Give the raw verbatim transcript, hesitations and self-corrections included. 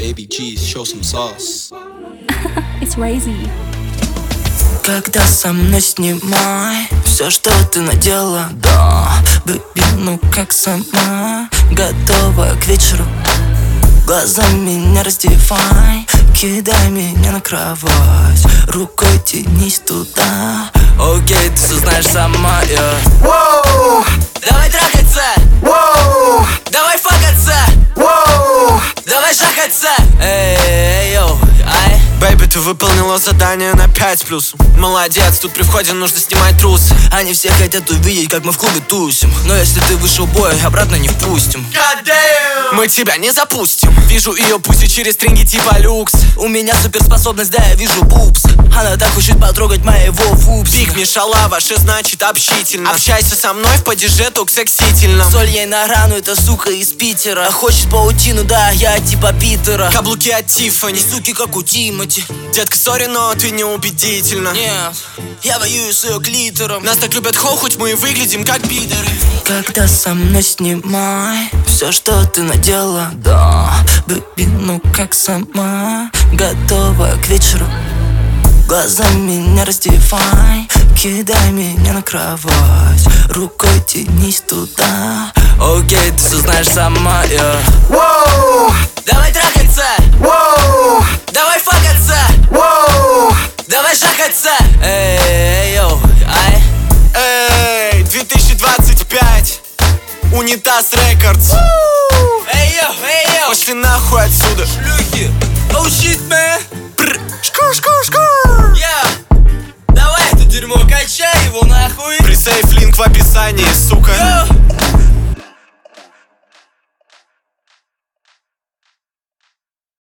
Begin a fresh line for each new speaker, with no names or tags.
Baby cheese, show some sauce.
It's Razy.
Когда со мной снимай все, что ты надела, да, бэби, ну как сама, готова к вечеру. Глазами не раздевай, кидай меня на кровать, рукой тянись туда. Окей, ты все знаешь сама, yeah. Воу! Давай трахаться! Воу! Давай факаться! Воу! Давай жахаться! Эй, йоу, ай.
Бэйби, ты выполнила задание на пять плюс. Молодец, тут при входе нужно снимать трусы.
Они все хотят увидеть, как мы в клубе тусим, но если ты вышел бой, обратно не впустим.
God damn! Мы тебя не запустим. Вижу ее пусть через стринги типа люкс.
У меня суперспособность, да, я вижу бупс. Она так хочет потрогать моего вупс.
Биг Мишала, ваше значит общительно. Общайся со мной в падеже токсексительном.
Соль ей на рану, эта сука из Питера. Хочет паутину, да, я типа Питера.
Каблуки от Тиффани,
суки как у Тимати.
Детка, сори, но ты неубедительна.
Нет, я воюю с ее клитором.
Нас так любят хоу, хоть мы и выглядим как пидоры.
Когда со мной снимай все, что ты надела, да, бэби, ну как сама, готова к вечеру. Глазами не раздевай, кидай меня на кровать, рукой тянись туда. Окей, ты все знаешь сама, yeah. Воу! Давай трахаться! Воу! Давай факаться! Воу! Давай жахаться! Эй, йоу, ай.
Эй, две тысячи двадцать пять, Унитаз Рекордс.
Эй, йоу, эй, йоу.
Пошли нахуй отсюда,
шлюхи. Oh shit, man.
Шкур, шкур, шкур.
Yeah. Давай это дерьмо, качай его нахуй.
Присейф линк в описании, сука.
Йоу.